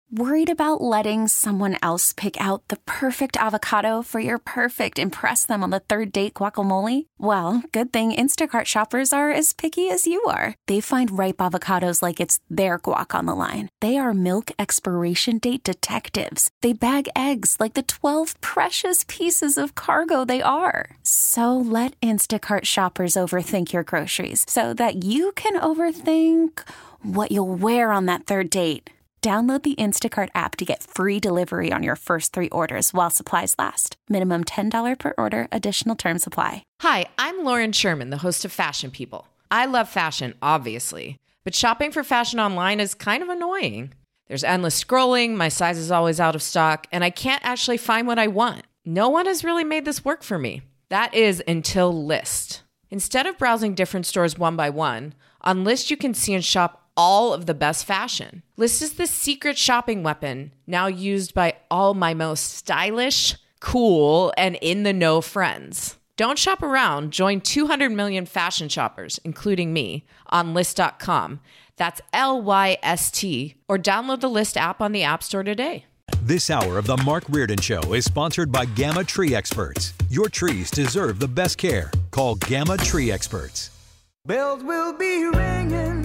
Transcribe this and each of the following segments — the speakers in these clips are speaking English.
Worried about letting someone else pick out the perfect avocado for your perfect impress them on the third date guacamole? Well, good thing Instacart shoppers are as picky as you are. They find ripe avocados like it's their guac on the line. They are milk expiration date detectives. They bag eggs like the 12 precious pieces of cargo they are. So let Instacart shoppers overthink your groceries so that you can overthink what you'll wear on that third date. Download the Instacart app to get free delivery on your first 3 orders while supplies last. Minimum $10 per order. Additional terms apply. Hi, I'm Lauren Sherman, the host of Fashion People. I love fashion, obviously, but shopping for fashion online is kind of annoying. There's endless scrolling, my size is always out of stock, and I can't actually find what I want. No one has really made this work for me. That is until Lyst. Instead of browsing different stores one by one, on Lyst you can see and shop all of the best fashion. Lyst is the secret shopping weapon now used by all my most stylish, cool, and in-the-know friends. Don't shop around. Join 200 million fashion shoppers, including me, on Lyst.com. That's Lyst, or download the Lyst app on the App Store today. This hour of the Mark Reardon Show is sponsored by Gamma Tree Experts. Your trees deserve the best care. Call Gamma Tree Experts. Bells will be ringing.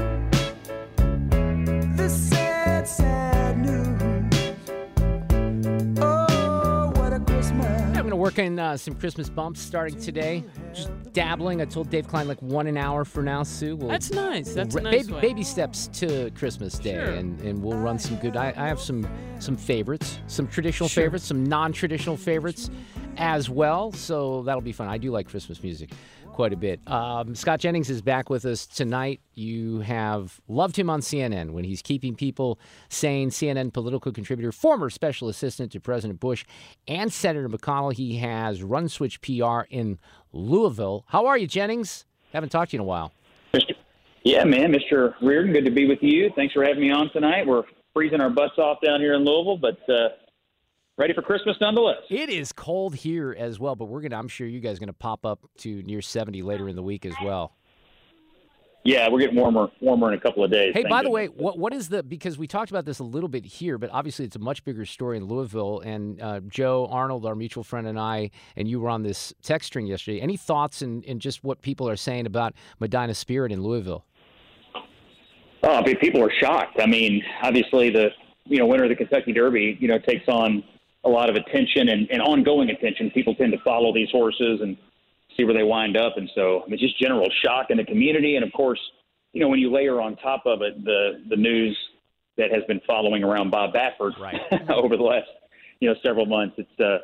The sad, sad news. Oh, what a Christmas. I'm going to work in some Christmas bumps starting today. Just dabbling. I told Dave Klein like 1 an hour for now, Sue. That's nice. That's a nice way. Baby steps to Christmas Day, Sure. and we'll run some good. I have some favorites, some traditional favorites, some non-traditional favorites as well. So that'll be fun. I do like Christmas music quite a bit. Scott Jennings is back with us tonight. You have loved him on CNN when he's keeping people sane. CNN political contributor, former special assistant to President Bush and Senator McConnell. He has Run Switch PR in Louisville. How are you, Jennings? Haven't talked to you in a while. Yeah, man, Mr. Reardon, good to be with you. Thanks for having me on tonight. We're freezing our butts off down here in Louisville, but ready for Christmas nonetheless. It is cold here as well, but I'm sure you guys are going to pop up to near 70 later in the week as well. Yeah, we're getting warmer in a couple of days. Hey, by the way, what is because we talked about this a little bit here, but obviously it's a much bigger story in Louisville, and Joe Arnold, our mutual friend, and I, and you were on this text string yesterday. Any thoughts in just what people are saying about Medina Spirit in Louisville? Oh, people are shocked. I mean, obviously the winner of the Kentucky Derby, takes on a lot of attention and ongoing attention. People tend to follow these horses and see where they wind up. And so it's just general shock in the community. And, of course, when you layer on top of it the news that has been following around Bob Baffert right. over the last, several months,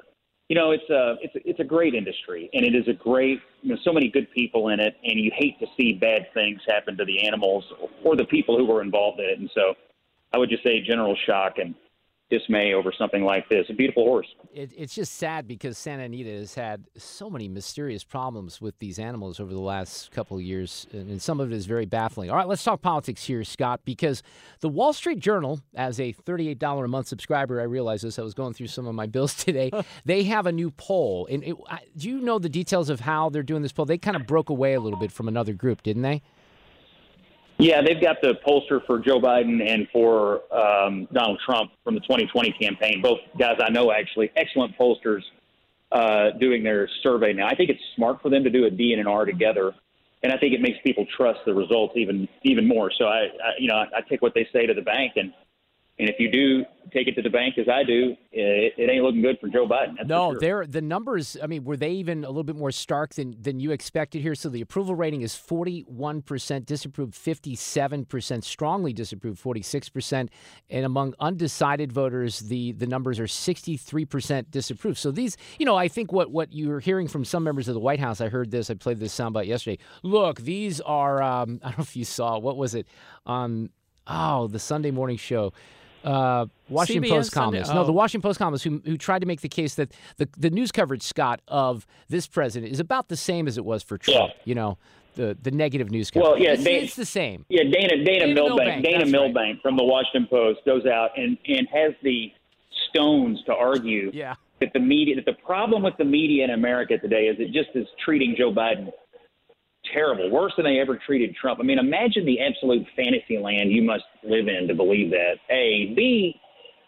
it's a great industry. And it is a great, so many good people in it. And you hate to see bad things happen to the animals or the people who were involved in it. And so I would just say general shock and dismay over something like this. A beautiful horse. It's just sad because Santa Anita has had so many mysterious problems with these animals over the last couple of years, and some of it is very baffling. All right, let's talk politics here, Scott, because the Wall Street Journal, as a $38 a month subscriber, I realized this. I was going through some of my bills today. They have a new poll. And do you know the details of how they're doing this poll? They kind of broke away a little bit from another group, didn't they? Yeah, they've got the pollster for Joe Biden and for Donald Trump from the 2020 campaign. Both guys I know, actually, excellent pollsters doing their survey now. I think it's smart for them to do a D and an R together, and I think it makes people trust the results even more. So I take what they say to the bank, and if you do take it to the bank, as I do, it ain't looking good for Joe Biden. That's no, for sure. the numbers, I mean, were they even a little bit more stark than you expected here? So the approval rating is 41%, disapproved 57%, strongly disapproved 46%, and among undecided voters, the numbers are 63% disapproved. So these, I think what you're hearing from some members of the White House, I heard this, I played this soundbite yesterday. Look, these are, I don't know if you saw, what was it, on, the Sunday morning show, Washington CBS Post columnist. Sunday? No, the Washington Post columnist who tried to make the case that the news coverage, Scott, of this president is about the same as it was for Trump. Yeah. The negative news coverage. Well, yeah, it's the same. Yeah, Dana Milbank. Dana that's Milbank right. from the Washington Post goes out and has the stones to argue Yeah. that the problem with the media in America today is it just is treating Joe Biden terrible, worse than they ever treated Trump. I mean, imagine the absolute fantasy land you must live in to believe that. A. B,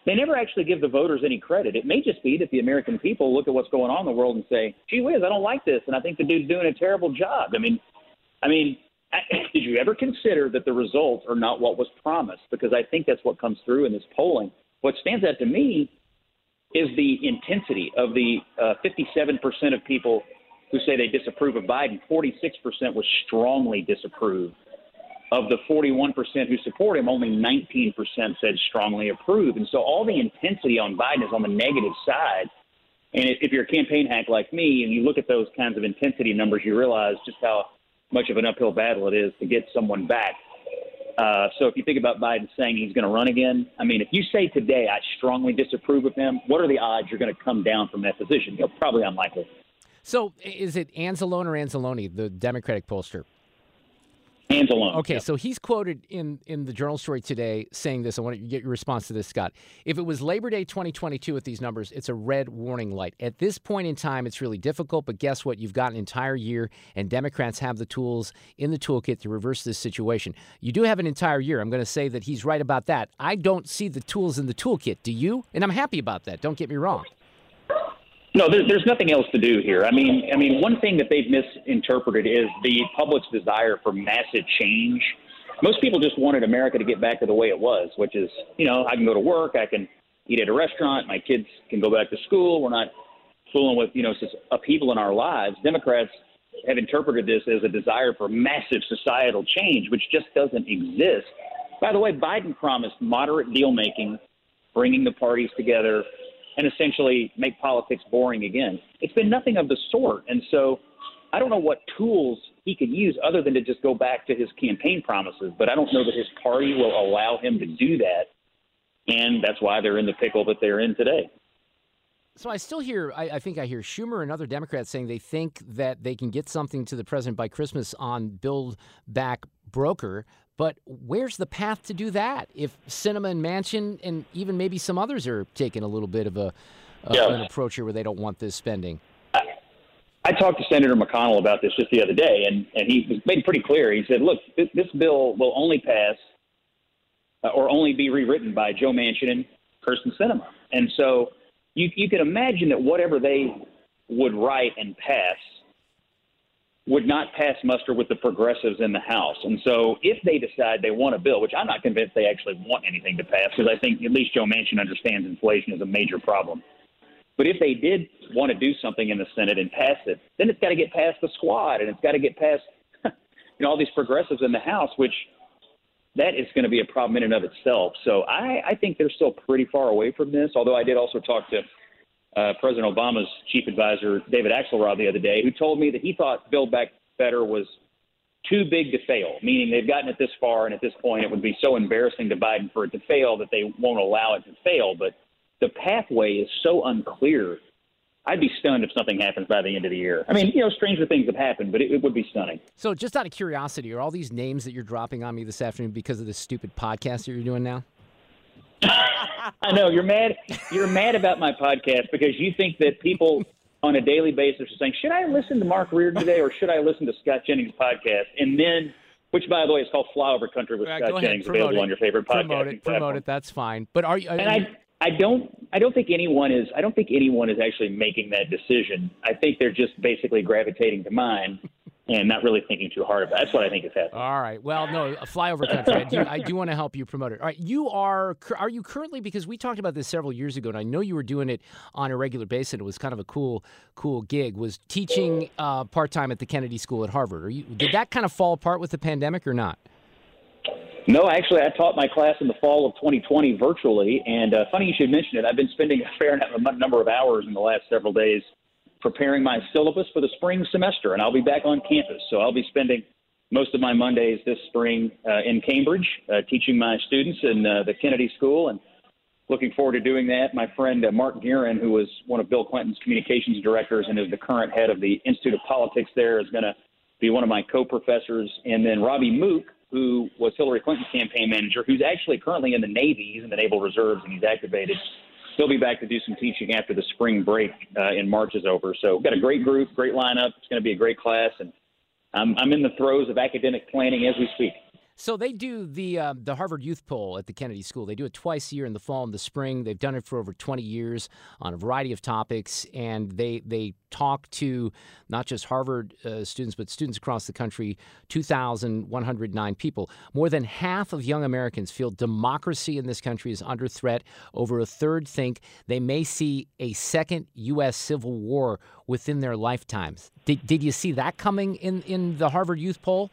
they never actually give the voters any credit. It may just be that the American people look at what's going on in the world and say, gee whiz, I don't like this, and I think the dude's doing a terrible job. I mean, did you ever consider that the results are not what was promised? Because I think that's what comes through in this polling. What stands out to me is the intensity of the 57% of people who say they disapprove of Biden. 46% was strongly disapprove. Of the 41% who support him, only 19% said strongly approve. And so all the intensity on Biden is on the negative side. And if you're a campaign hack like me and you look at those kinds of intensity numbers, you realize just how much of an uphill battle it is to get someone back. So if you think about Biden saying he's going to run again, I mean, if you say today I strongly disapprove of him, what are the odds you're going to come down from that position? Probably unlikely. So is it Anzalone or Anzalone, the Democratic pollster? Anzalone. Okay, yep. So he's quoted in the Journal story today saying this. I want to get your response to this, Scott. If it was Labor Day 2022 with these numbers, it's a red warning light. At this point in time, it's really difficult, but guess what? You've got an entire year, and Democrats have the tools in the toolkit to reverse this situation. You do have an entire year. I'm going to say that he's right about that. I don't see the tools in the toolkit. Do you? And I'm happy about that. Don't get me wrong. No, there's nothing else to do here. I mean, one thing that they've misinterpreted is the public's desire for massive change. Most people just wanted America to get back to the way it was, which is, I can go to work, I can eat at a restaurant, my kids can go back to school. We're not fooling with, upheaval in our lives. Democrats have interpreted this as a desire for massive societal change, which just doesn't exist. By the way, Biden promised moderate deal-making, bringing the parties together, and essentially make politics boring again. It's been nothing of the sort. And so I don't know what tools he could use other than to just go back to his campaign promises. But I don't know that his party will allow him to do that. And that's why they're in the pickle that they're in today. So I still hear, I think I hear Schumer and other Democrats saying they think that they can get something to the president by Christmas on Build Back Broker. But where's the path to do that if Sinema and Manchin and even maybe some others are taking a little bit of an approach here where they don't want this spending? I talked to Senator McConnell about this just the other day, and he made it pretty clear. He said, look, this bill will only pass or only be rewritten by Joe Manchin and Kirsten Sinema. And so you can imagine that whatever they would write and pass would not pass muster with the progressives in the House. And so if they decide they want a bill, which I'm not convinced they actually want anything to pass, because I think at least Joe Manchin understands inflation is a major problem. But if they did want to do something in the Senate and pass it, then it's got to get past the squad, and it's got to get past all these progressives in the House, which that is going to be a problem in and of itself. So I think they're still pretty far away from this, although I did also talk to President Obama's chief advisor, David Axelrod, the other day, who told me that he thought Build Back Better was too big to fail, meaning they've gotten it this far, and at this point it would be so embarrassing to Biden for it to fail that they won't allow it to fail. But the pathway is so unclear. I'd be stunned if something happens by the end of the year. I mean, stranger things have happened, but it would be stunning. So just out of curiosity, are all these names that you're dropping on me this afternoon because of this stupid podcast that you're doing now? I know you're mad. You're mad about my podcast because you think that people on a daily basis are saying, should I listen to Mark Reardon today or should I listen to Scott Jennings' podcast? And then, which by the way is called Flyover Country with Scott Jennings, available on your favorite podcast. Promote it. That's fine. But are you? I don't think anyone is actually making that decision. I think they're just basically gravitating to mine and not really thinking too hard about it. That's what I think is happening. All right. Well, no, Flyover Country. I do want to help you promote it. All right. Are you currently, because we talked about this several years ago, and I know you were doing it on a regular basis, and it was kind of a cool gig, was teaching part-time at the Kennedy School at Harvard. Did that kind of fall apart with the pandemic or not? No, actually, I taught my class in the fall of 2020 virtually, and funny you should mention it. I've been spending a fair number of hours in the last several days preparing my syllabus for the spring semester, and I'll be back on campus. So I'll be spending most of my Mondays this spring in Cambridge, teaching my students in the Kennedy School, and looking forward to doing that. My friend Mark Guerin, who was one of Bill Clinton's communications directors and is the current head of the Institute of Politics there, is going to be one of my co-professors. And then Robbie Mook, who was Hillary Clinton's campaign manager, who's actually currently in the Navy. He's in the Naval Reserves, and he's activated. He'll be back to do some teaching after the spring break in March is over. So we've got a great group, great lineup. It's going to be a great class, and I'm in the throes of academic planning as we speak. So they do the Harvard Youth Poll at the Kennedy School. They do it twice a year in the fall and the spring. They've done it for over 20 years on a variety of topics, and they talk to not just Harvard students, but students across the country, 2,109 people. More than half of young Americans feel democracy in this country is under threat. Over a third think they may see a second U.S. Civil War within their lifetimes. Did you see that coming in the Harvard Youth Poll?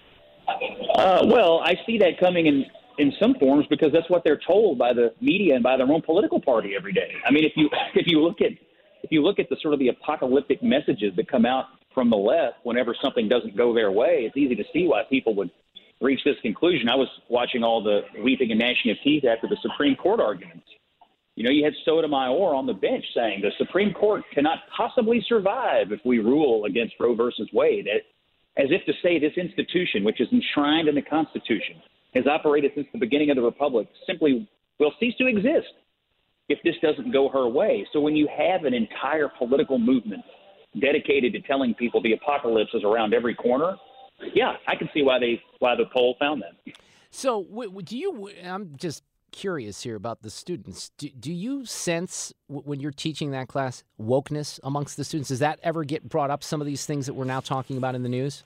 Well, I see that coming in some forms because that's what they're told by the media and by their own political party every day. I mean, if you look at the sort of the apocalyptic messages that come out from the left whenever something doesn't go their way, it's easy to see why people would reach this conclusion. I was watching all the weeping and gnashing of teeth after the Supreme Court arguments. You know, you had Sotomayor on the bench saying the Supreme Court cannot possibly survive if we rule against Roe versus Wade. As if to say this institution, which is enshrined in the Constitution, has operated since the beginning of the Republic, simply will cease to exist if this doesn't go her way. So when you have an entire political movement dedicated to telling people the apocalypse is around every corner, yeah, I can see why the poll found that. So I'm just curious here about the students. Do you sense when you're teaching that class wokeness amongst the students? Does that ever get brought up, some of these things that we're now talking about in the news?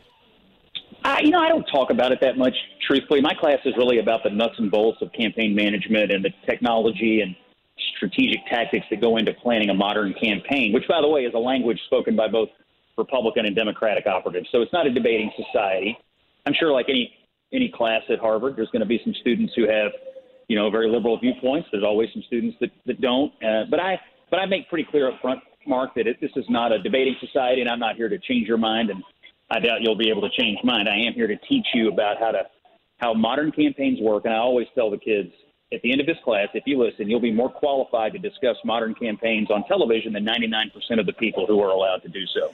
I don't talk about it that much, truthfully. My class is really about the nuts and bolts of campaign management and the technology and strategic tactics that go into planning a modern campaign, which, by the way, is a language spoken by both Republican and Democratic operatives. So it's not a debating society. I'm sure like any class at Harvard, there's going to be some students who have very liberal viewpoints. There's always some students that don't. But I make pretty clear up front, Mark, that this is not a debating society, and I'm not here to change your mind, and I doubt you'll be able to change mine. I am here to teach you about how modern campaigns work, and I always tell the kids at the end of this class, if you listen, you'll be more qualified to discuss modern campaigns on television than 99% of the people who are allowed to do so.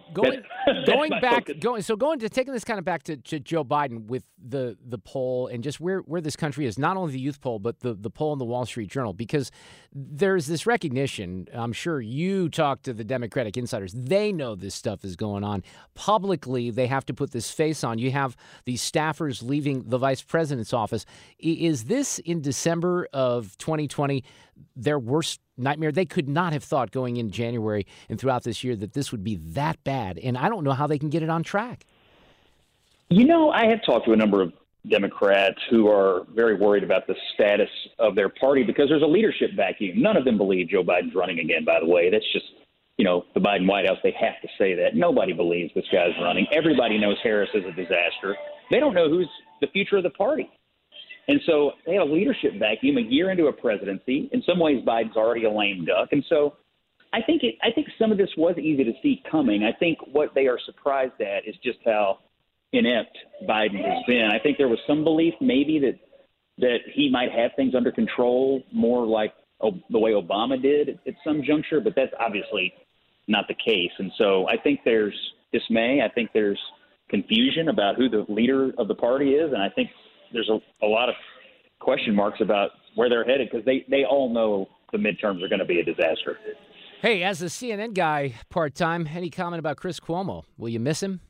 Taking this kind of back to Joe Biden with the poll and just where this country is, not only the youth poll, but the poll in the Wall Street Journal, because there's this recognition. I'm sure you talk to the Democratic insiders. They know this stuff is going on. Publicly, they have to put this face on. You have these staffers leaving the vice president's office. Is this in December of 2020 their worst nightmare? They could not have thought going in January and throughout this year that this would be that bad. And I don't know how they can get it on track. I have talked to a number of Democrats who are very worried about the status of their party because there's a leadership vacuum. None of them believe Joe Biden's running again, by the way. That's just, the Biden White House. They have to say that. Nobody believes this guy's running. Everybody knows Harris is a disaster. They don't know who's the future of the party. And so they had a leadership vacuum a year into a presidency. In some ways, Biden's already a lame duck. And so I think some of this was easy to see coming. I think what they are surprised at is just how inept Biden has been. I think there was some belief maybe that he might have things under control more like the way Obama did at some juncture, but that's obviously not the case. And so I think there's dismay. I think there's confusion about who the leader of the party is. And I think there's a lot of question marks about where they're headed because they all know the midterms are going to be a disaster. Hey, as a CNN guy part-time, any comment about Chris Cuomo? Will you miss him?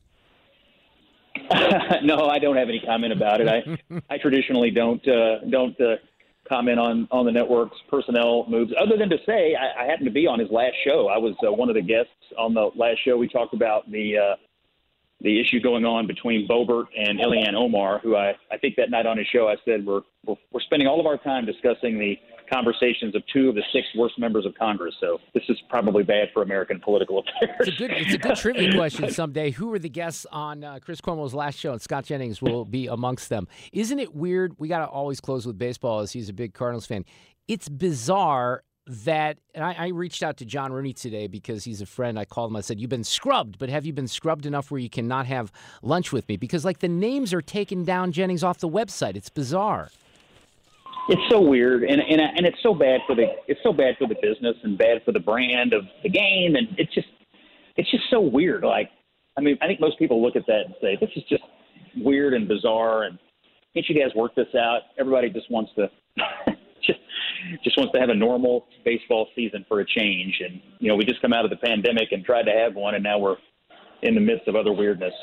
No, I don't have any comment about it. I traditionally don't comment on the network's personnel moves, other than to say I happened to be on his last show. I was one of the guests on the last show. We talked about the issue going on between Boebert and Ilhan Omar, who I think that night on his show I said we're spending all of our time discussing the conversations of two of the 6 worst members of Congress. So this is probably bad for American political affairs. It's a good trivia question someday. Who were the guests on Chris Cuomo's last show? And Scott Jennings will be amongst them. Isn't it weird? We got to always close with baseball as he's a big Cardinals fan. It's bizarre that, and I reached out to John Rooney today because he's a friend. I called him. I said, you've been scrubbed, but have you been scrubbed enough where you cannot have lunch with me? Because the names are taken down, Jennings, off the website. It's bizarre. It's so weird, and it's so bad for the business and bad for the brand of the game, and it's just so weird. I think most people look at that and say this is just weird and bizarre, and can't you guys work this out? Everybody just wants to just wants to have a normal baseball season for a change, and we just come out of the pandemic and tried to have one, and now we're in the midst of other weirdness. So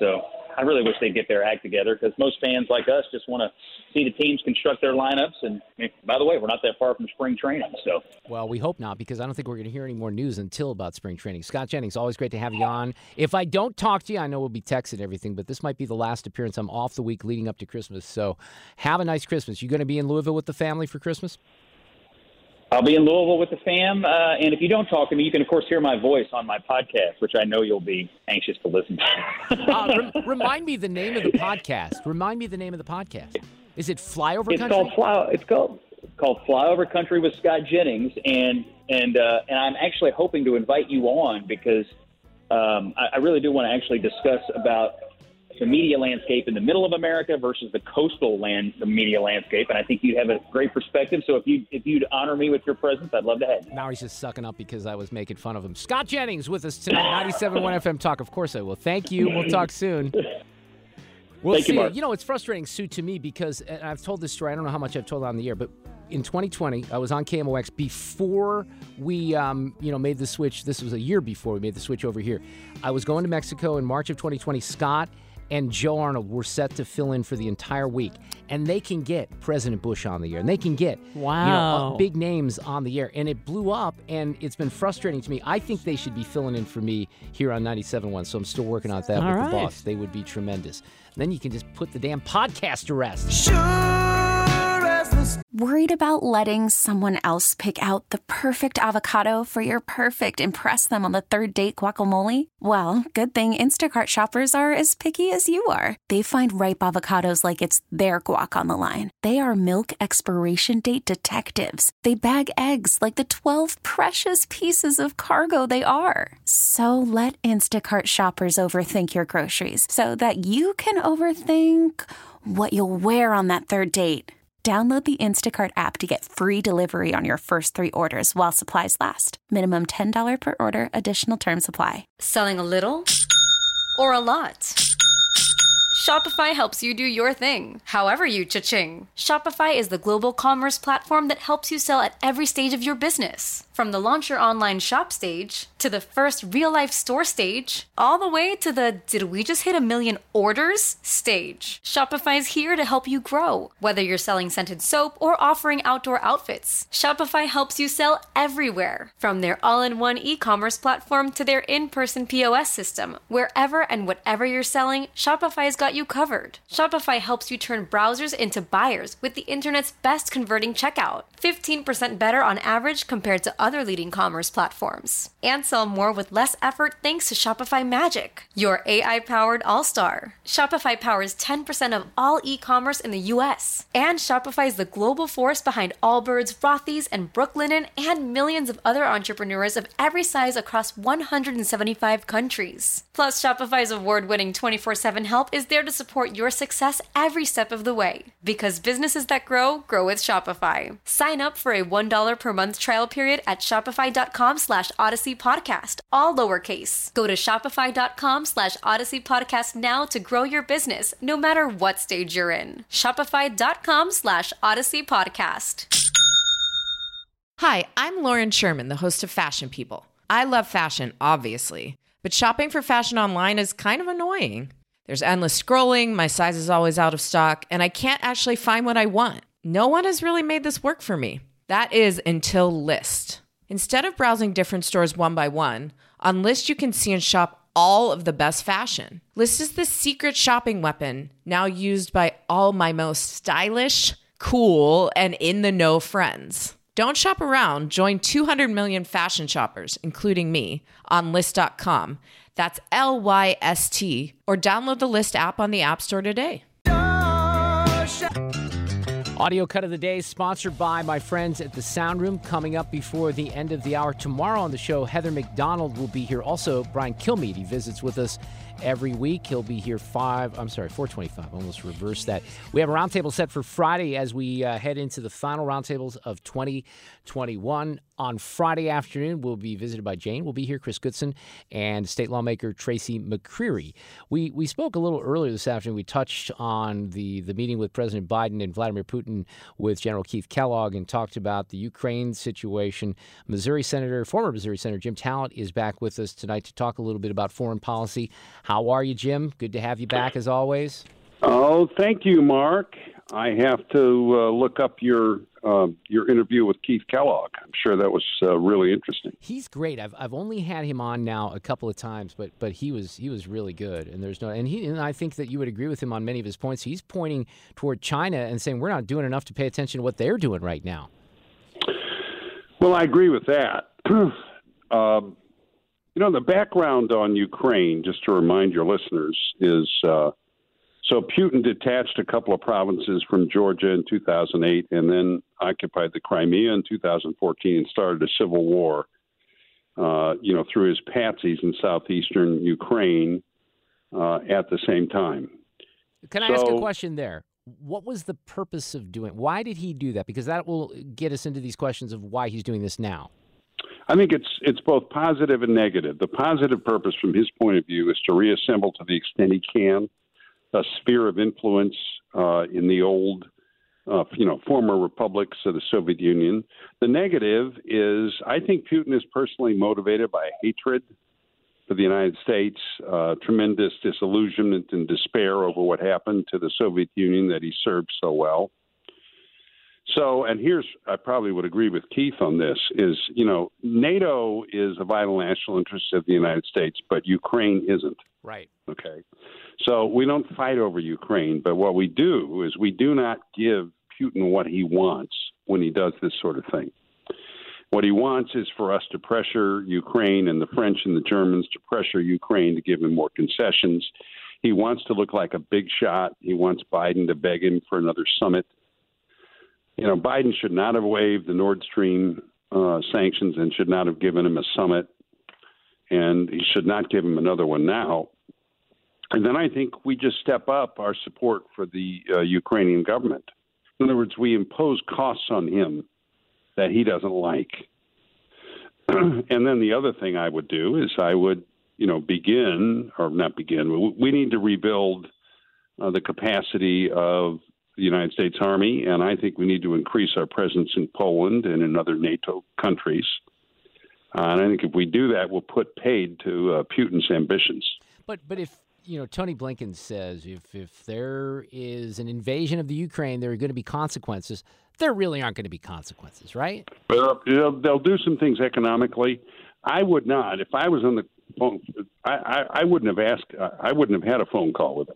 I really wish they'd get their act together, because most fans like us just want to see the teams construct their lineups. And by the way, we're not that far from spring training. So, well, we hope not, because I don't think we're going to hear any more news until about spring training. Scott Jennings, always great to have you on. If I don't talk to you, I know we'll be texting everything, but this might be the last appearance. I'm off the week leading up to Christmas, so have a nice Christmas. You going to be in Louisville with the family for Christmas? I'll be in Louisville with the fam, and if you don't talk to me, you can, of course, hear my voice on my podcast, which I know you'll be anxious to listen to. Remind me the name of the podcast. Is it Flyover Country? It's called Flyover Country with Scott Jennings, and I'm actually hoping to invite you on, because I really do want to actually discuss about the media landscape in the middle of America versus the coastal the media landscape, and I think you have a great perspective. So if you'd honor me with your presence, I'd love to have you. Now he's just sucking up because I was making fun of him. Scott Jennings with us tonight, 97.1 FM Talk. Of course I will. Thank you. We'll talk soon. Thank you, Mark. You know, it's frustrating, Sue, to me, because and I've told this story. I don't know how much I've told on the air, but in 2020, I was on KMOX before we, made the switch. This was a year before we made the switch over here. I was going to Mexico in March of 2020. Scott and Joe Arnold were set to fill in for the entire week, and they can get President Bush on the air, and they can get big names on the air, and it blew up, and it's been frustrating to me. I think they should be filling in for me here on 97.1, so I'm still working on that with the boss. They would be tremendous. And then you can just put the damn podcast to rest. Worried about letting someone else pick out the perfect avocado for your perfect impress them on the third date guacamole? Well, good thing Instacart shoppers are as picky as you are. They find ripe avocados like it's their guac on the line. They are milk expiration date detectives. They bag eggs like the 12 precious pieces of cargo they are. So let Instacart shoppers overthink your groceries so that you can overthink what you'll wear on that third date. Download the Instacart app to get free delivery on your first 3 orders while supplies last. Minimum $10 per order. Additional terms apply. Selling a little or a lot? Shopify helps you do your thing, however you cha-ching. Shopify is the global commerce platform that helps you sell at every stage of your business. From the launch your online shop stage, to the first real-life store stage, all the way to the did we just hit 1 million orders stage. Shopify's here to help you grow. Whether you're selling scented soap or offering outdoor outfits, Shopify helps you sell everywhere. From their all-in-one e-commerce platform to their in-person POS system, wherever and whatever you're selling, Shopify's got you covered. Shopify helps you turn browsers into buyers with the internet's best converting checkout. 15% better on average compared to other leading commerce platforms. And sell more with less effort thanks to Shopify Magic, your AI-powered all-star. Shopify powers 10% of all e-commerce in the U.S. And Shopify is the global force behind Allbirds, Rothy's, and Brooklinen, and millions of other entrepreneurs of every size across 175 countries. Plus, Shopify's award-winning 24/7 help is there to support your success every step of the way. Because businesses that grow, grow with Shopify. Sign up for a $1 per month trial period at shopify.com/Odyssey Podcast, all lowercase. Go to shopify.com/Odyssey Podcast now to grow your business, no matter what stage you're in. Shopify.com/Odyssey Podcast. Hi, I'm Lauren Sherman, the host of Fashion People. I love fashion, obviously, but shopping for fashion online is kind of annoying. There's endless scrolling, my size is always out of stock, and I can't actually find what I want. No one has really made this work for me. That is until Lyst. Instead of browsing different stores one by one, on Lyst you can see and shop all of the best fashion. Lyst is the secret shopping weapon now used by all my most stylish, cool, and in-the-know friends. Don't shop around. Join 200 million fashion shoppers, including me, on Lyst.com. That's LYST, or download the Lyst app on the App Store today. Audio cut of the day sponsored by my friends at the Sound Room. Coming up before the end of the hour tomorrow on the show, Heather McDonald will be here. Also, Brian Kilmeade, he visits with us every week. He'll be here 4:25. Almost reversed that. We have a roundtable set for Friday as we head into the final roundtables of 2021. On Friday afternoon, we'll be visited by Jane. We'll be here, Chris Goodson, and state lawmaker Tracy McCreary. We spoke a little earlier this afternoon. We touched on the meeting with President Biden and Vladimir Putin Putin with General Keith Kellogg and talked about the Ukraine situation. Former Missouri Senator Jim Talent is back with us tonight to talk a little bit about foreign policy. How are you, Jim? Good to have you back as always. Oh, thank you, Mark. I have to look up your interview with Keith Kellogg. I'm sure that was really interesting. He's great. I've only had him on now a couple of times, but he was really good. And I think that you would agree with him on many of his points. He's pointing toward China and saying we're not doing enough to pay attention to what they're doing right now. Well, I agree with that. The background on Ukraine, just to remind your listeners, is so Putin detached a couple of provinces from Georgia in 2008 and then occupied the Crimea in 2014 and started a civil war, through his patsies in southeastern Ukraine at the same time. Can I ask a question there? What was the purpose of doing? Why did he do that? Because that will get us into these questions of why he's doing this now. I think it's both positive and negative. The positive purpose from his point of view is to reassemble to the extent he can a sphere of influence in the old, former republics of the Soviet Union. The negative is I think Putin is personally motivated by hatred for the United States, tremendous disillusionment and despair over what happened to the Soviet Union that he served so well. So, and I probably would agree with Keith on this, is, NATO is a vital national interest of the United States, but Ukraine isn't. Right. Okay. So we don't fight over Ukraine, but what we do is we do not give Putin what he wants when he does this sort of thing. What he wants is for us to pressure Ukraine and the French and the Germans to pressure Ukraine to give him more concessions. He wants to look like a big shot. He wants Biden to beg him for another summit. Biden should not have waived the Nord Stream sanctions and should not have given him a summit, and he should not give him another one now. And then I think we just step up our support for the Ukrainian government. In other words, we impose costs on him that he doesn't like. And then the other thing I would do is I would, we need to rebuild the capacity of the United States Army, and I think we need to increase our presence in Poland and in other NATO countries. And I think if we do that, we'll put paid to Putin's ambitions. But if Tony Blinken says if there is an invasion of the Ukraine, there are going to be consequences. There really aren't going to be consequences, right? Well, they'll do some things economically. I would not. If I was on the phone, I wouldn't have asked. I wouldn't have had a phone call with him.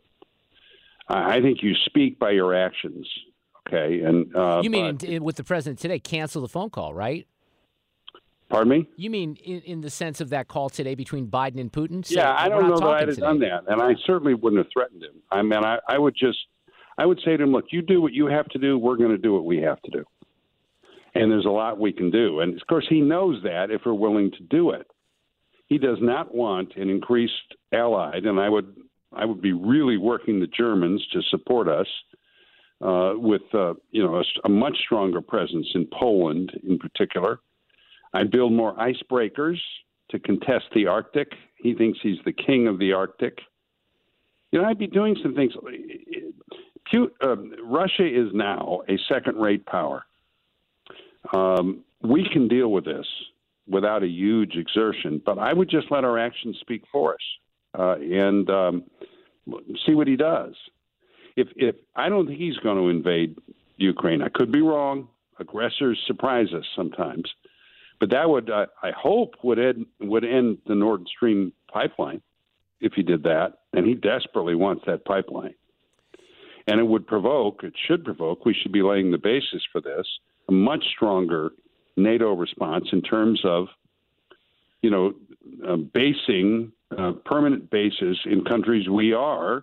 I think you speak by your actions, okay? And you mean with the president today, cancel the phone call, right? Pardon me? You mean in the sense of that call today between Biden and Putin? Yeah, I don't know that I'd have done that, and I certainly wouldn't have threatened him. I mean, I would say to him, look, you do what you have to do, we're going to do what we have to do. And there's a lot we can do. And, of course, he knows that if we're willing to do it. He does not want an increased allied, and I would be really working the Germans to support us with a much stronger presence in Poland in particular. I'd build more icebreakers to contest the Arctic. He thinks he's the king of the Arctic. I'd be doing some things. Russia is now a second-rate power. We can deal with this without a huge exertion, but I would just let our actions speak for us. And see what he does. If I don't think he's going to invade Ukraine. I could be wrong. Aggressors surprise us sometimes, but that would, I hope, would end the Nord Stream pipeline if he did that. And he desperately wants that pipeline. And it should provoke. We should be laying the basis for this, a much stronger NATO response in terms of, basing permanent bases in countries we are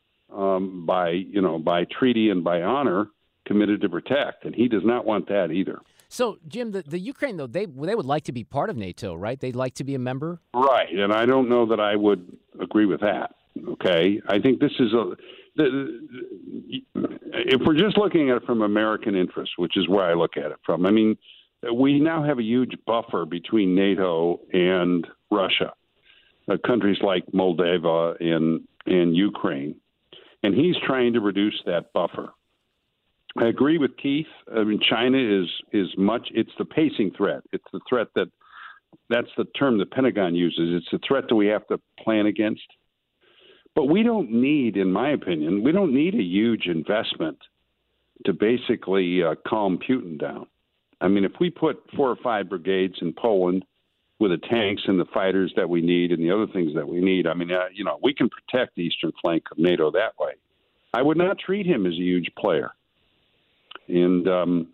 by treaty and by honor committed to protect, and he does not want that either. So, Jim, the Ukraine though they would like to be part of NATO, right? They'd like to be a member, right? And I don't know that I would agree with that. Okay, I think this is if we're just looking at it from American interest, which is where I look at it from. I mean, we now have a huge buffer between NATO and Russia. Countries like Moldova and Ukraine, and he's trying to reduce that buffer. I agree with Keith. I mean, China is much. It's the pacing threat. It's the threat that's the term the Pentagon uses. It's the threat that we have to plan against. But we don't need, in my opinion, we don't need a huge investment to basically calm Putin down. I mean, if we put 4 or 5 brigades in Poland with the tanks and the fighters that we need and the other things that we need, I mean, we can protect the eastern flank of NATO that way. I would not treat him as a huge player. And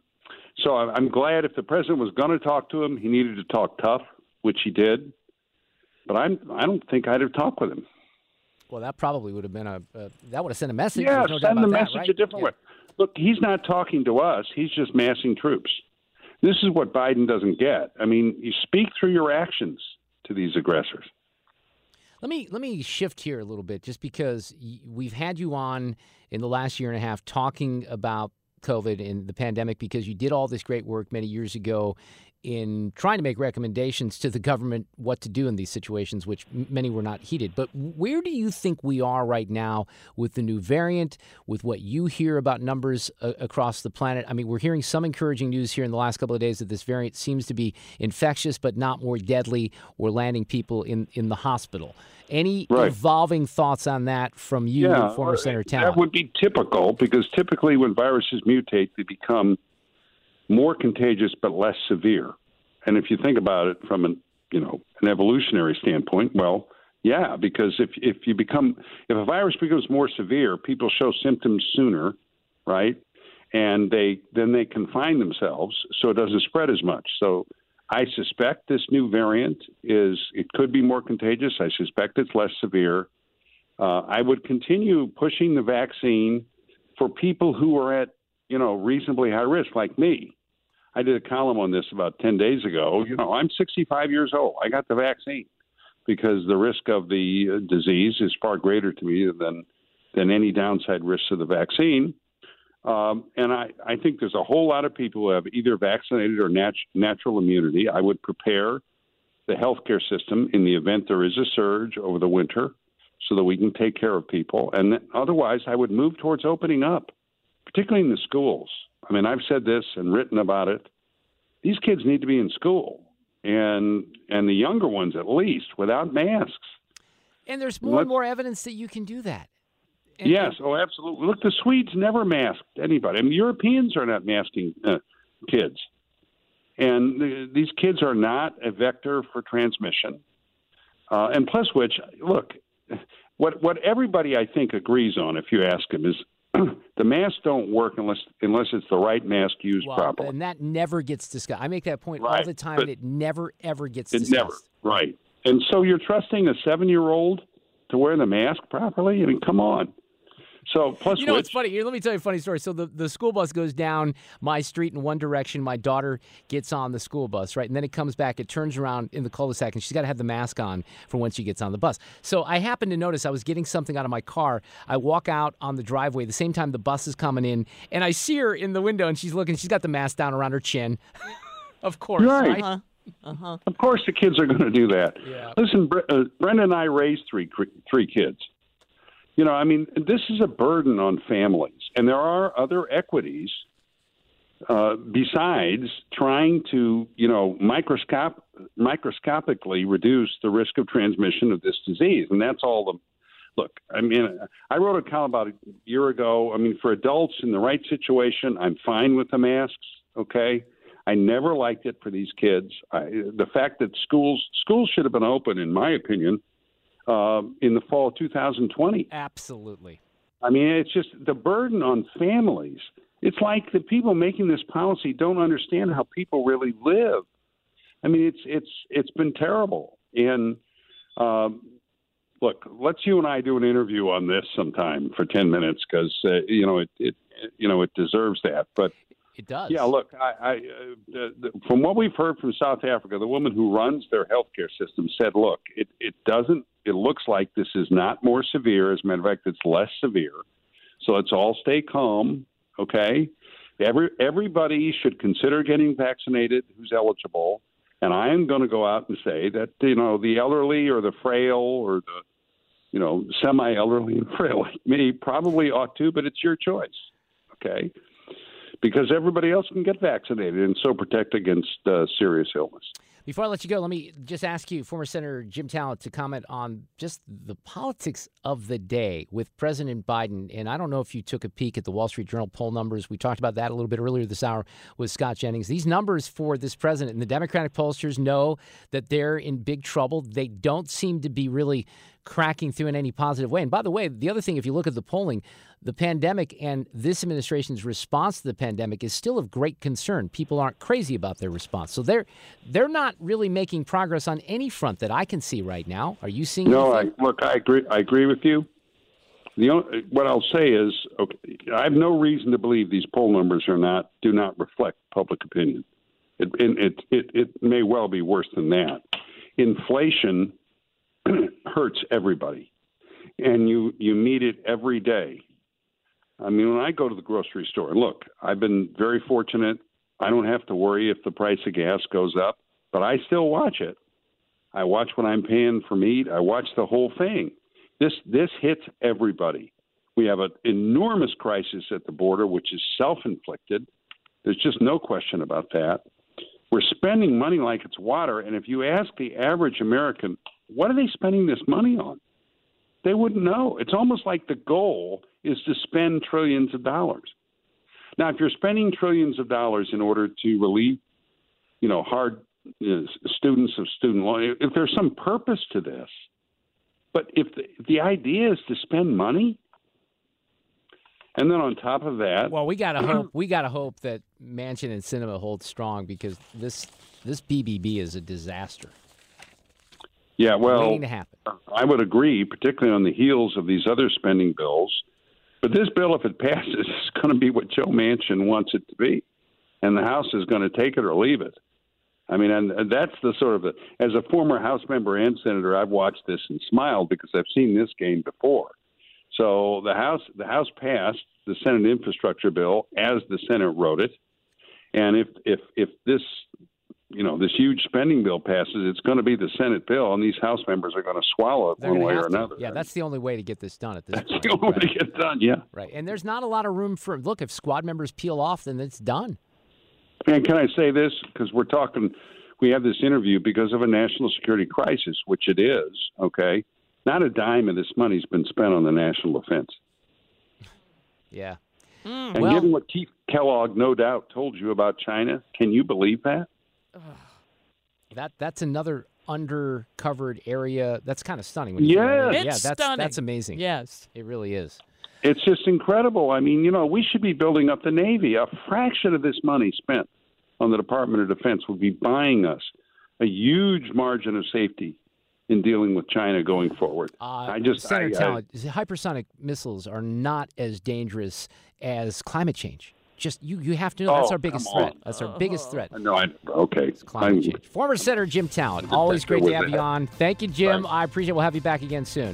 so I'm glad if the president was going to talk to him, he needed to talk tough, which he did. But I don't think I'd have talked with him. Well, that probably would have been that would have sent a message. Yeah, no send the message right? a different way. Look, he's not talking to us. He's just massing troops. This is what Biden doesn't get. I mean, you speak through your actions to these aggressors. Let me shift here a little bit, just because we've had you on in the last year and a half talking about COVID and the pandemic, because you did all this great work many years ago in trying to make recommendations to the government what to do in these situations, which many were not heeded. But where do you think we are right now with the new variant, with what you hear about numbers across the planet? I mean, we're hearing some encouraging news here in the last couple of days that this variant seems to be infectious but not more deadly or landing people in the hospital. Any evolving thoughts on that from you, former Senator Talent? That would be typical, because typically when viruses mutate, they become more contagious but less severe. And if you think about it from an evolutionary standpoint, well, yeah, because if a virus becomes more severe, people show symptoms sooner, right? And then they confine themselves so it doesn't spread as much. So I suspect this new variant it could be more contagious. I suspect it's less severe. I would continue pushing the vaccine for people who are at, reasonably high risk, like me. I did a column on this about 10 days ago. I'm 65 years old. I got the vaccine because the risk of the disease is far greater to me than any downside risks of the vaccine. And I think there's a whole lot of people who have either vaccinated or natural immunity. I would prepare the healthcare system in the event there is a surge over the winter so that we can take care of people. And otherwise, I would move towards opening up, particularly in the schools. I mean, I've said this and written about it. These kids need to be in school, and the younger ones at least, without masks. And there's more and more evidence that you can do that. Yes, absolutely. Look, the Swedes never masked anybody. I mean, Europeans are not masking kids. And these kids are not a vector for transmission. And plus which, look, what everybody, I think, agrees on, if you ask them, is the masks don't work unless it's the right mask used properly. And that never gets discussed. I make that point all the time, and it never, ever gets discussed. Never, right. And so you're trusting a 7-year-old to wear the mask properly? I mean, come on. So plus, it's funny. Here, let me tell you a funny story. So the school bus goes down my street in one direction. My daughter gets on the school bus, right? And then it comes back. It turns around in the cul-de-sac, and she's got to have the mask on for when she gets on the bus. So I happened to notice I was getting something out of my car. I walk out on the driveway the same time the bus is coming in, and I see her in the window, and she's looking. She's got the mask down around her chin. Of course, right? Uh-huh. Of course the kids are going to do that. Yeah. Listen, Brenda and I raised three kids. I mean, this is a burden on families, and there are other equities besides trying to, microscopically reduce the risk of transmission of this disease. And that's all look, I mean, I wrote a column about a year ago. I mean, for adults in the right situation, I'm fine with the masks, okay? I never liked it for these kids. The fact that schools should have been open, in my opinion, in the fall of 2020. Absolutely. I mean, it's just the burden on families. It's like the people making this policy don't understand how people really live. I mean, it's been terrible. And look, let's you and I do an interview on this sometime for 10 minutes because it deserves that. But it does. Yeah, look, from what we've heard from South Africa, the woman who runs their healthcare system said, look, it looks like this is not more severe. As a matter of fact, it's less severe. So let's all stay calm, okay? Everybody should consider getting vaccinated who's eligible. And I am going to go out and say that, the elderly or the frail or the, semi-elderly and frail like me probably ought to, but it's your choice, okay? because everybody else can get vaccinated and so protect against serious illness. Before I let you go, let me just ask you, former Senator Jim Talent, to comment on just the politics of the day with President Biden. And I don't know if you took a peek at the Wall Street Journal poll numbers. We talked about that a little bit earlier this hour with Scott Jennings. These numbers for this president, and the Democratic pollsters know that they're in big trouble. They don't seem to be really cracking through in any positive way. And by the way, the other thing, if you look at the polling, the pandemic and this administration's response to the pandemic is still of great concern. People aren't crazy about their response. So they're not really making progress on any front that I can see right now. Are you seeing anything? I agree. I agree with you. What I'll say is, okay, I have no reason to believe these poll numbers do not reflect public opinion. It may well be worse than that. Inflation hurts everybody, and you meet it every day. I mean, when I go to the grocery store, look, I've been very fortunate. I don't have to worry if the price of gas goes up, but I still watch it. I watch what I'm paying for meat. I watch the whole thing. This hits everybody. We have an enormous crisis at the border, which is self-inflicted. There's just no question about that. We're spending money like it's water, and if you ask the average American, what are they spending this money on? They wouldn't know. It's almost like the goal is to spend trillions of dollars. Now, if you're spending trillions of dollars in order to relieve, students of student loan, if there's some purpose to this, but if the idea is to spend money, and then on top of that, well, we gotta hope that Manchin and Sinema hold strong, because this BBB is a disaster. Yeah, well, waiting to happen. I would agree, particularly on the heels of these other spending bills. But this bill, if it passes, is going to be what Joe Manchin wants it to be, and the House is going to take it or leave it. I mean, and that's the sort of as a former House member and senator, I've watched this and smiled because I've seen this game before. So the House passed the Senate infrastructure bill as the Senate wrote it, and if this this huge spending bill passes, it's going to be the Senate bill, and these House members are going to swallow it one way or another. Yeah, that's the only way to get this done at this point. That's the only way to get it done, yeah. Right, and there's not a lot of room for, look, if squad members peel off, then it's done. And can I say this? Because we have this interview because of a national security crisis, which it is, okay? Not a dime of this money's been spent on the national defense. Yeah. And given what Keith Kellogg no doubt told you about China, can you believe that? That's another undercovered area. That's kind of stunning. That's amazing. Yes, it really is. It's just incredible. I mean, we should be building up the Navy. A fraction of this money spent on the Department of Defense would be buying us a huge margin of safety in dealing with China going forward. Senator Talent, hypersonic missiles are not as dangerous as climate change. Just you have to know that's our biggest threat. That's our biggest threat. No, okay. It's climate change. Former Senator Jim Talent, always great to have you on. Thank you, Jim. I appreciate it. We'll have you back again soon.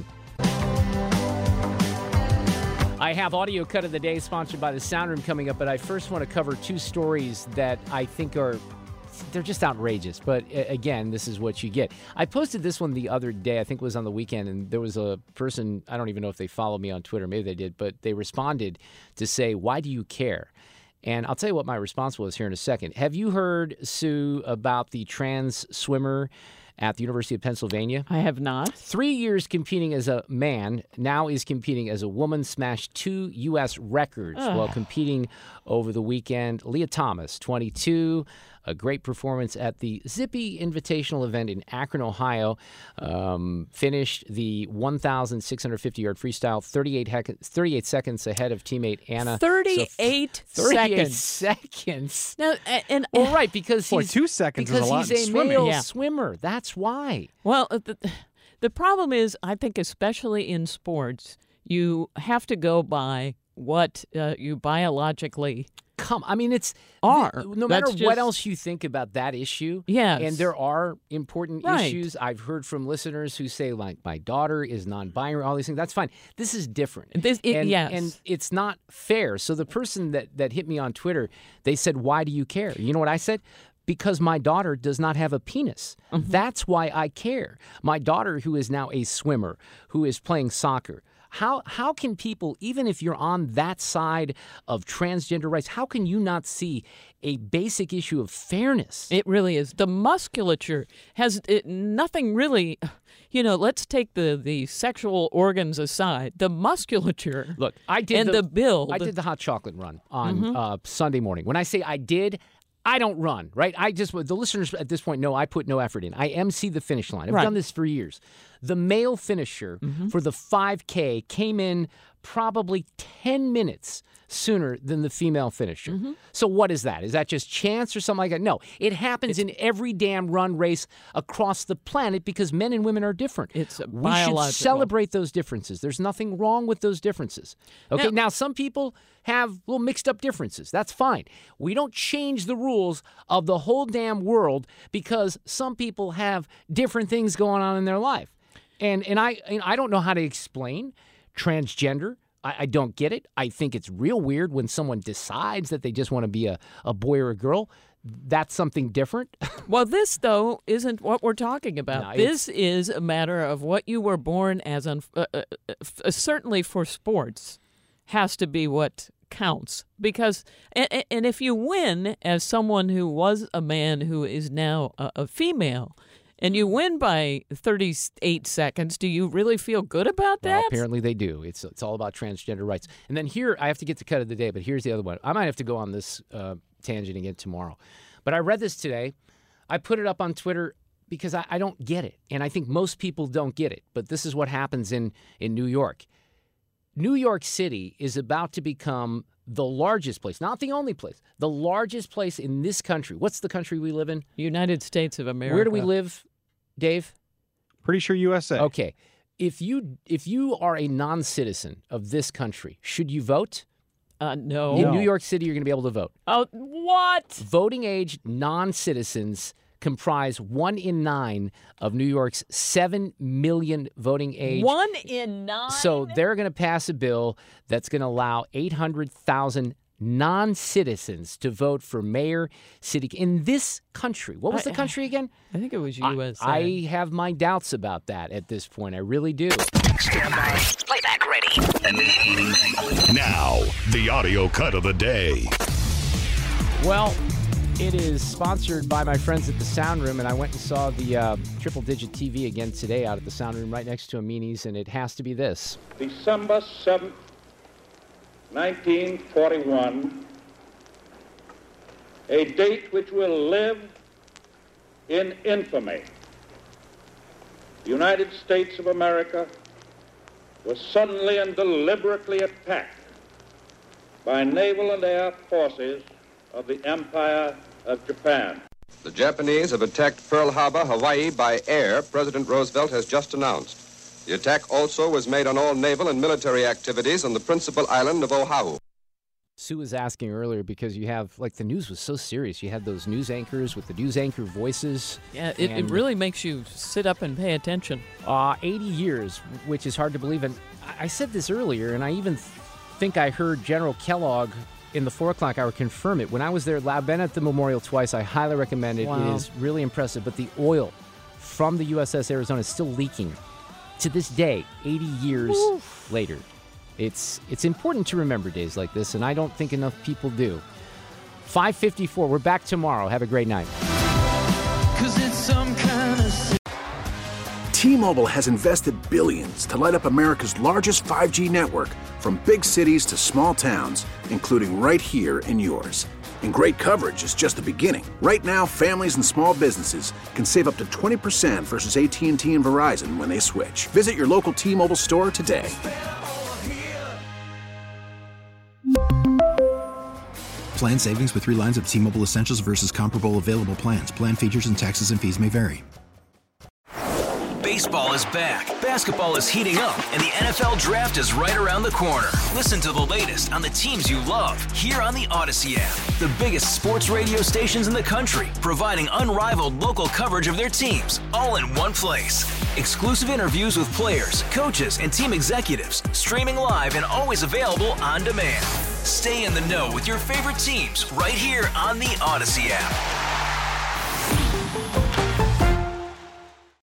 I have Audio Cut of the Day sponsored by the Sound Room coming up, but I first want to cover two stories that I think they're just outrageous. But again, this is what you get. I posted this one the other day, I think it was on the weekend, and there was a person, I don't even know if they followed me on Twitter, maybe they did, but they responded to say, "Why do you care?" And I'll tell you what my response was here in a second. Have you heard, Sue, about the trans swimmer at the University of Pennsylvania? I have not. 3 years competing as a man, now is competing as a woman, smashed 2 U.S. records while competing over the weekend. Leah Thomas, 22, a great performance at the Zippy Invitational event in Akron, Ohio. Finished the 1,650-yard freestyle, 38 seconds ahead of teammate Anna. 38 seconds. Now, right, because he's 2 seconds is a lot he's a swimming. male swimmer. That's why. Well, the problem is, I think, especially in sports, you have to go by what you biologically it's no matter what else you think about that issue. Yes. And there are important issues. I've heard from listeners who say, like, my daughter is non-binary, all these things. That's fine. This is different. And it's not fair. So the person that hit me on Twitter, they said, "Why do you care?" You know what I said? Because my daughter does not have a penis. Mm-hmm. That's why I care. My daughter, who is now a swimmer, who is playing soccer, How can people, even if you're on that side of transgender rights, how can you not see a basic issue of fairness? It really is. The musculature has nothing really, let's take the sexual organs aside. The musculature. Look, I did the build. I did the hot chocolate run on Sunday morning. When I say I did, I don't run, right? The listeners at this point know I put no effort in. I MC the finish line. I've done this for years. The male finisher for the 5K came in probably 10 minutes sooner than the female finisher. So what is that? Is that just chance or something like that? No, it happens in every damn run race across the planet because men and women are different. It's We should celebrate those differences. There's nothing wrong with those differences. Okay, now some people have little mixed up differences. That's fine. We don't change the rules of the whole damn world because some people have different things going on in their life. And I don't know how to explain transgender. I don't get it. I think it's real weird when someone decides that they just want to be a boy or a girl. That's something different. Well, this, though, isn't what we're talking about. No, this is a matter of what you were born as. Certainly for sports, has to be what counts. Because, and if you win as someone who was a man who is now a female, and you win by 38 seconds, do you really feel good about that? Well, apparently they do. It's all about transgender rights. And then here, I have to get to cut of the day, but here's the other one. I might have to go on this tangent again tomorrow. But I read this today. I put it up on Twitter because I don't get it. And I think most people don't get it. But this is what happens in New York. New York City is about to become the largest place, not the only place, the largest place in this country. What's the country we live in? United States of America. Where do we live, Dave? Pretty sure USA. Okay. If you are a non-citizen of this country, should you vote? No. In New York City, you're going to be able to vote. Oh, what? Voting age non-citizens comprise 1 in 9 of New York's 7 million voting age. 1 in 9? So they're going to pass a bill that's going to allow 800,000 non-citizens to vote for mayor, city in this country. What was the country again? I think it was USA. I have my doubts about that at this point. I really do. Stand by. Playback ready. Now, the audio cut of the day. Well, it is sponsored by my friends at the Sound Room, and I went and saw the Triple Digit TV again today out at the Sound Room right next to Amini's, and it has to be this. December 7th, 1941, a date which will live in infamy. The United States of America was suddenly and deliberately attacked by naval and air forces of the Empire of Japan. The Japanese have attacked Pearl Harbor, Hawaii, by air, President Roosevelt has just announced. The attack also was made on all naval and military activities on the principal island of Oahu. Sue was asking earlier because you have, the news was so serious. You had those news anchors with the news anchor voices. Yeah, it really makes you sit up and pay attention. 80 years, which is hard to believe. And I said this earlier, and I even think I heard General Kellogg in the 4 o'clock hour confirm it. When I was there, I've been at the memorial twice. I highly recommend it. Wow. It is really impressive. But the oil from the USS Arizona is still leaking to this day, 80 years later. It's important to remember days like this, and I don't think enough people do. 5:54. We're back tomorrow. Have a great night. 'Cause it's some kind of... T-Mobile has invested billions to light up America's largest 5G network, from big cities to small towns, including right here in yours. And great coverage is just the beginning. Right now, families and small businesses can save up to 20% versus AT&T and Verizon when they switch. Visit your local T-Mobile store today. Plan savings with 3 lines of T-Mobile Essentials versus comparable available plans. Plan features and taxes and fees may vary. Baseball is back, basketball is heating up, and the NFL Draft is right around the corner. Listen to the latest on the teams you love here on the Odyssey app. The biggest sports radio stations in the country, providing unrivaled local coverage of their teams, all in one place. Exclusive interviews with players, coaches, and team executives, streaming live and always available on demand. Stay in the know with your favorite teams right here on the Odyssey app.